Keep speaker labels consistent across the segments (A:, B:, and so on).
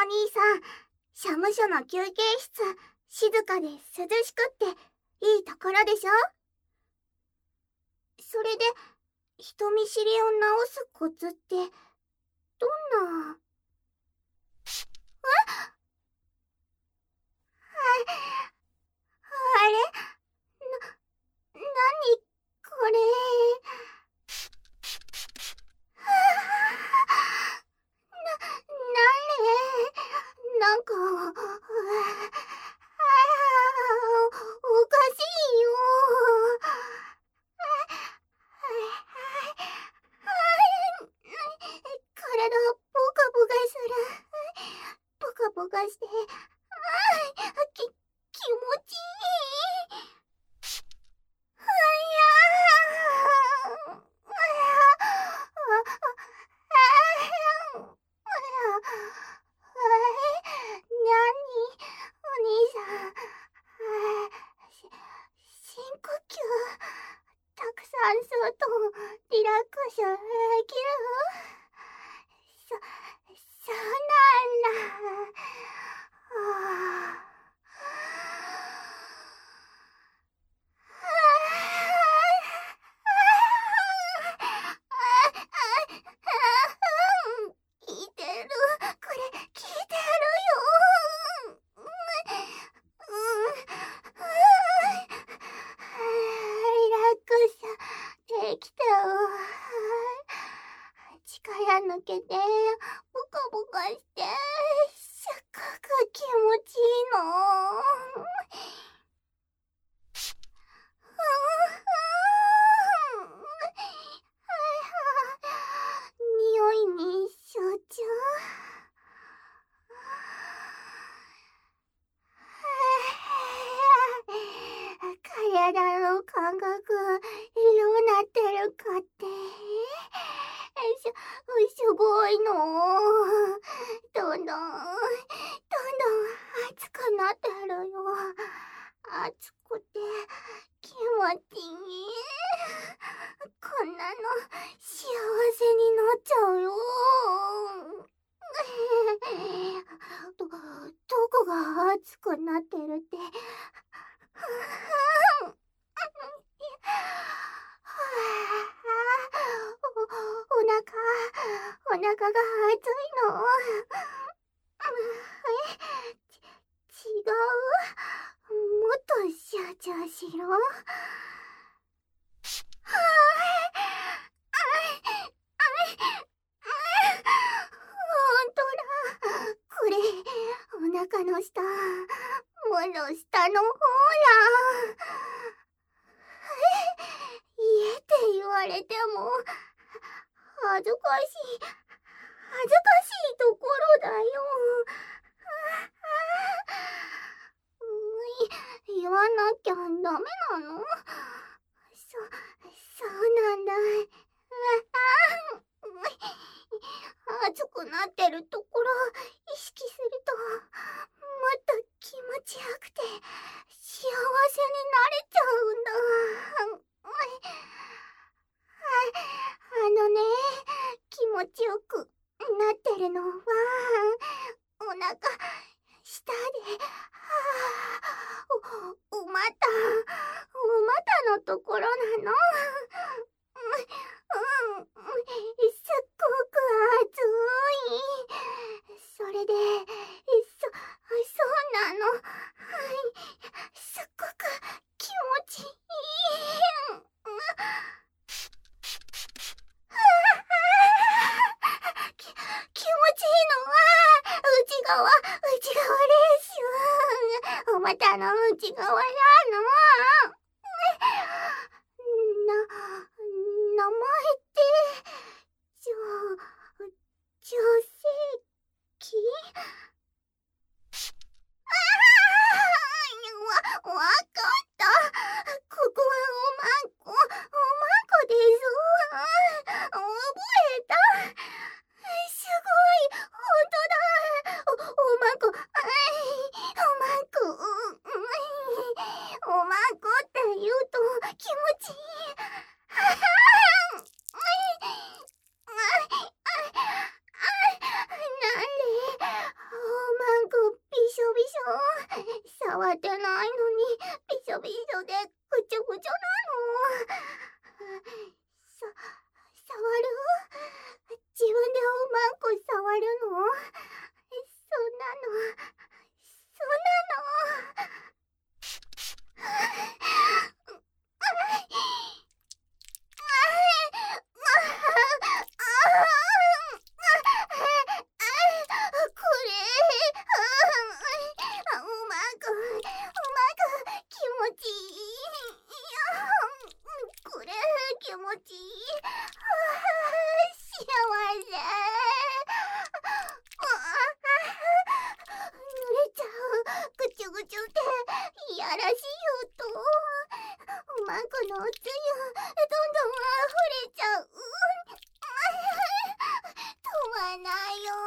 A: 兄さん、社務所の休憩室、静かで涼しくっていいところでしょ。それで、人見知りを直すコツって、どんな？あれ？なにこれ？なんか、おかしいよ。体ポカポカする。ポカポカして、気持ちいい。お兄さん、深呼吸たくさんするとリラックスできる？そうなんだ。聞いてる。これ聞いてるよ。リラックスできたわ。力抜けてポカポカしてすっごく気持ちいいの。匂いに集中。体の感覚どうなってるかってすごいの。どんどん熱くなってるよ。熱くて気持ちいい。こんなの幸せになっちゃうよ。どこが熱くなってるって？お腹が熱いの。違う。もっと集中しろ。ほんとだ。これ、お腹の下、もろ下の方や。家って言われても、恥ずかしいところだよ。言わなきゃダメなの？そうなんだ。熱くなってるところ意識すると、もっと気持ちよくて幸せになれちゃうんだ。ね、気持ちよくなってるのはお腹下で、お股のところなの。すっごく熱い。それで、そうなの。すっごく気持ちいい。気持ちいいのは内側です。お股の内側なの。名前って女性器？わかった。ここはおまんこです。覚えた。すごい、ほんとだ。おまんこって触ってないのにびしょびしょでぐちょぐちょなの。触る？自分でおまんこ触るの？そんなの、そんなの。これ、おまんこ気持ちいい。これ気持ちいい。幸せ。濡れちゃう。ぐちゅぐちゅっていやらしい音。おまんこのおつゆどんどん溢れちゃう。止まないよ。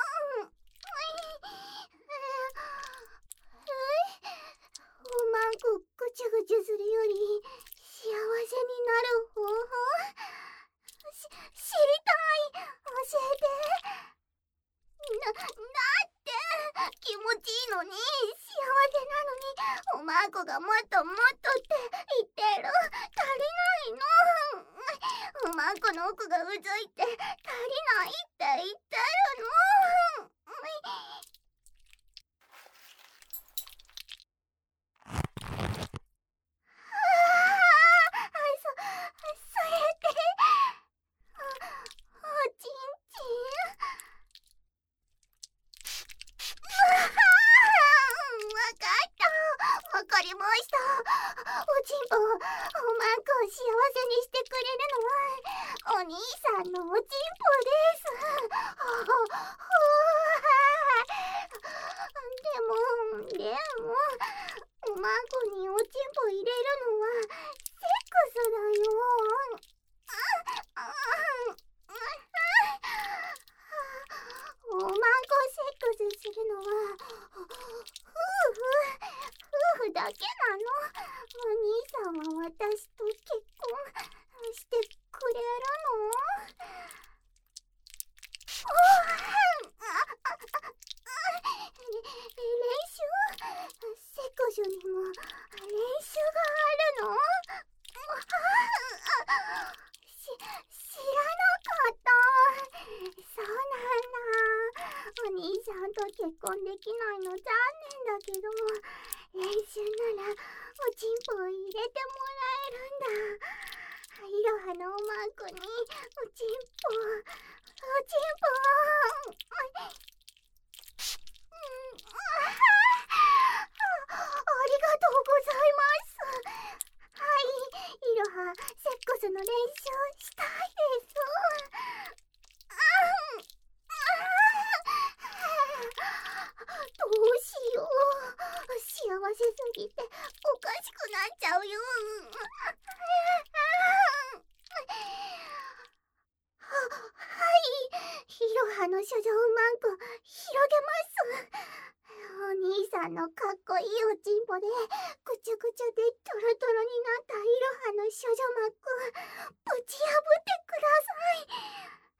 A: おまんこぐちゅぐちゅするより幸せになる方法知りたい。教えて。だって気持ちいいのに幸せなのにおまんこがもっともっとって言ってる。足りないの。おまんこの奥がうずいて足りないって言ってるの。それっておちんちん。わかった。わかりました。おちんぽ、おまんこを幸せにしてくれるのはお兄さんのおちんぽです。でもおまんこにおちんぽ入れるのはセックスだよ。おまんこセックスするのは夫婦だけなの。お兄さんは私と結婚してくれるの？練習？セクシュにも練習があるの？知らなかった。そうなんだ。お兄さんと結婚できないの残念だけど、練習ならおちんぽを入れてもらえるんだ。いろはのおまんこにおちんぽありがとうございます。はい、いろはセックスの練習したいです。どうしよう。幸せすぎておかしくなっちゃうよ。はい、いろはの処女うまんこ広げます。お兄さんのかっこいいおちんぽでぐちゅぐちゅでトロトロになったいろはの処女マックぶち破ってください。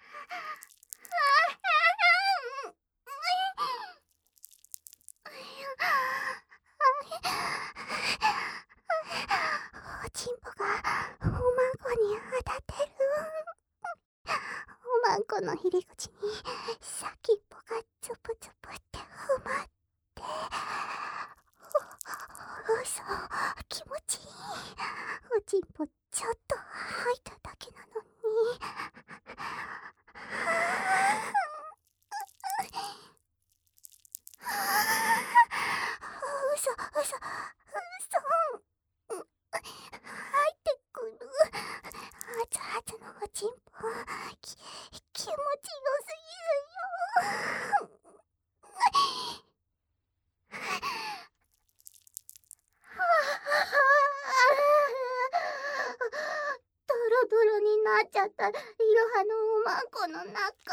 A: おちんぽがおまんこに当たってる。おまんこの入り口に先っぽがツプツプって踏まって嘘、気持ちいい。おちんぽちょっと吐いただけなのに。嘘。入ってくる。熱々のおちんぽ気持ちよすぎるよ。ドロドロになっちゃったいろはのおまんこの中。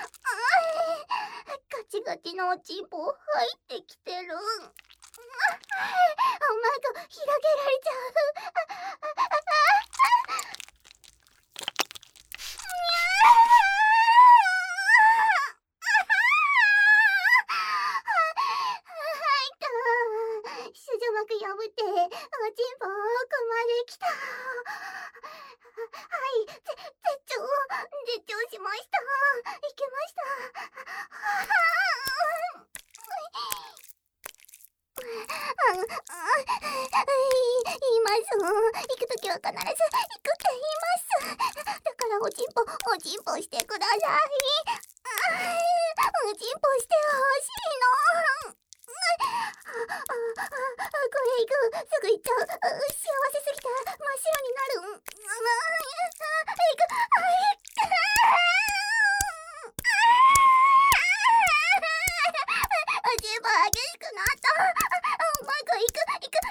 A: ガチガチのおちんぽ入ってきてる。おまんこ広げられちゃう。入った。処ちんぽ奥まで来た。はい、絶頂しました。いけました。言います。行くときは必ず行くって言います。だからおちんぽしてください。おちんぽしてほしいの。これ行く。すぐ行っちゃう。幸せすぎて真っ白になる。行く。全部激しくなった。うまくいく。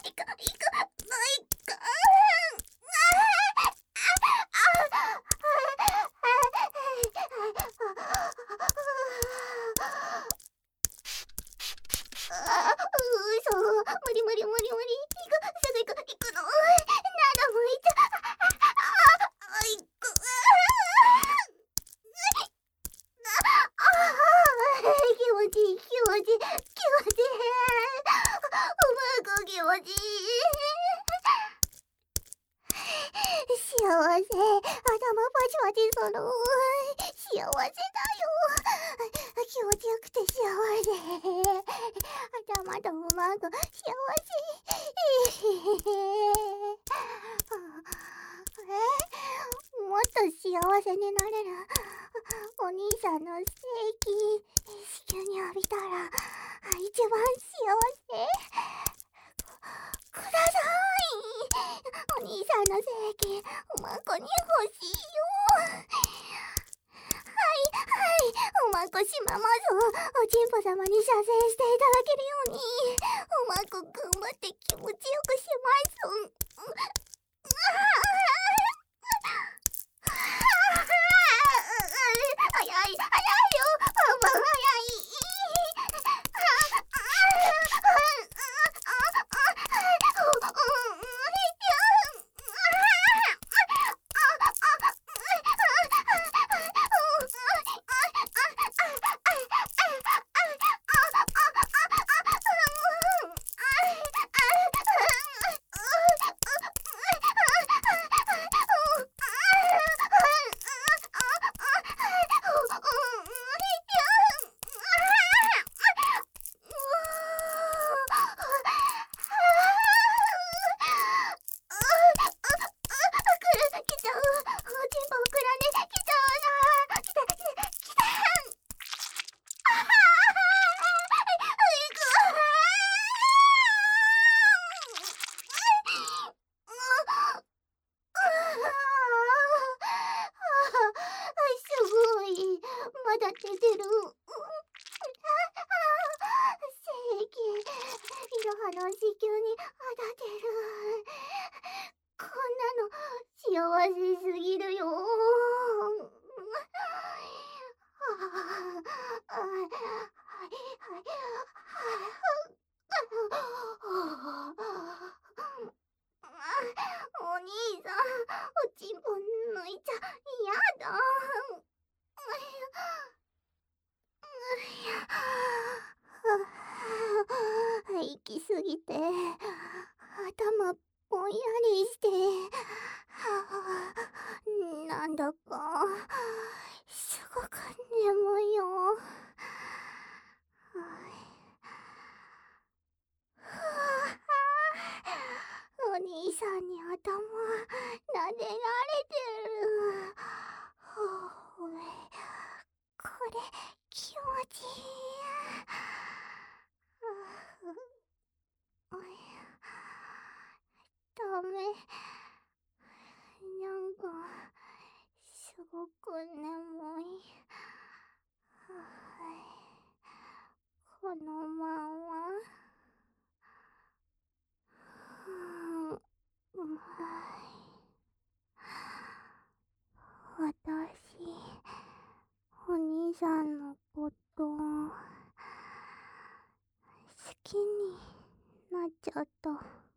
A: 無理。行く。すぐ行くの。喉も痛い。気持ちいい。うまく気持ちいい。幸せ。頭パチパチする。幸せだよ。気持ちよくて幸せ。頭とうまく幸せ。もっと幸せになれる。お兄さんのステーキ子宮に浴びたら一番幸せ。ください。お兄さんのステーキおまんこに欲しいよ。おまんこしまます。おちんぽ様に射精していただけるようにおまんこ頑張って気持ちよくします。早いよ。パンパン早い。まだ出てる。正義、いろはの子宮に当たってる。こんなの幸せすぎるよ。お兄さん、おちんぽ抜いちゃ嫌だ。行きすぎて頭ぼんやりしてなんだかすごく眠いよ。お兄さんに頭撫でられてる。これ気持ちいい。ダメ。なんかすごく眠い。このまま私、お兄さんのこと好きになっちゃった。